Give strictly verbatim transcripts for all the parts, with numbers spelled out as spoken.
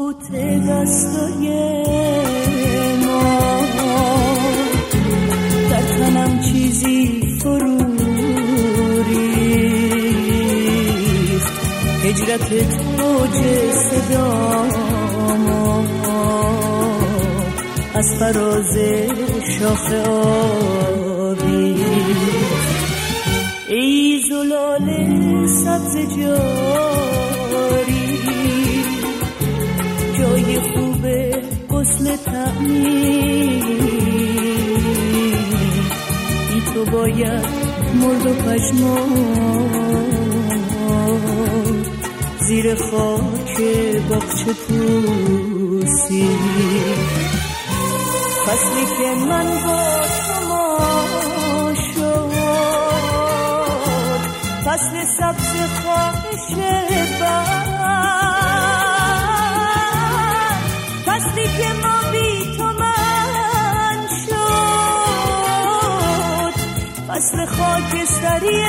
سکوت دستای ما، در تنم چیزی فرو ریخت، هجرت توج صدا ما از فراز شاخه آبی. ای زلال سبز جاری، جای خوب غسل تعمیر، بی تو باید مرد و پشمان زیر خاک باغچه پوسی. فصلی که من با شما شد، فصل سبز خواهش بر، فصلی که ما بی تو من شد، فصل خاکستری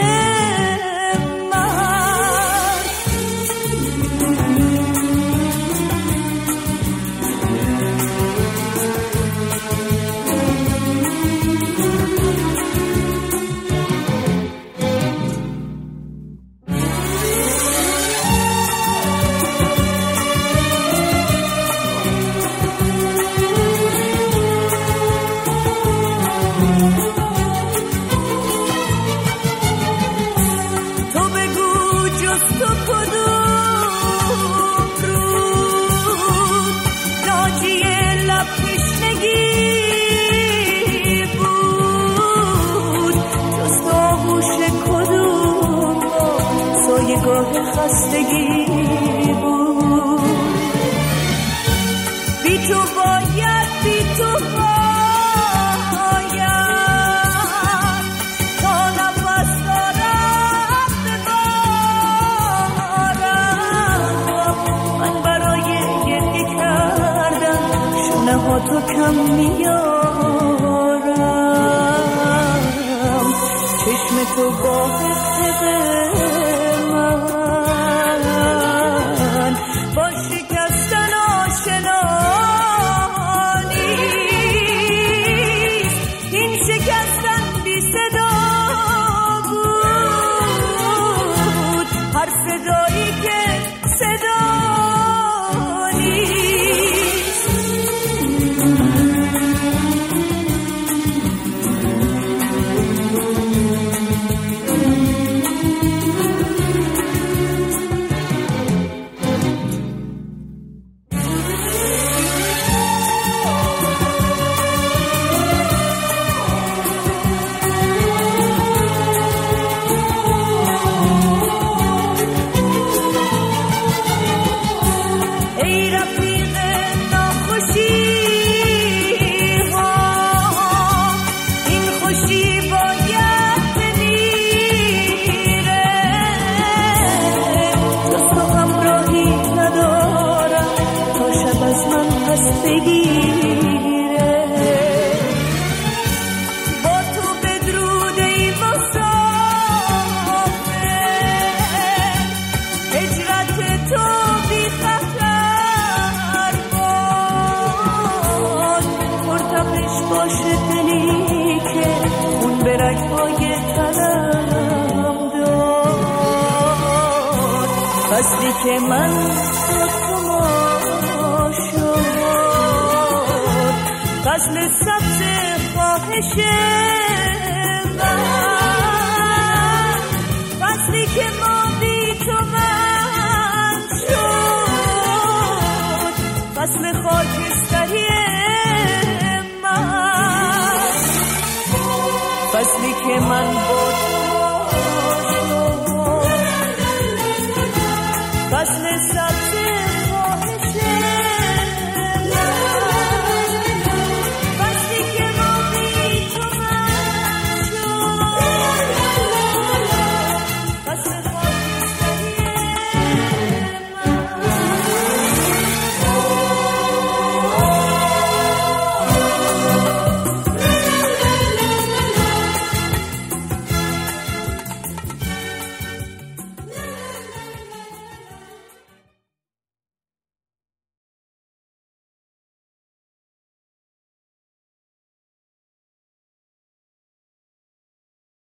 خستگی بود. بی تو باید، بی تو باید تا نفس دارم ببارم. من برای گریه کردم شونه ها تو کم میارم، چشم تو با حفظ با شکستن آشنا نیست. این شکستن بی صدا بود، هر صدایی که صدا نیست. فصلی که من با تو شد، فصل سبز خواهش من، فصلی که ما بی تو من شد، فصل خاکستری من، فصلی که من با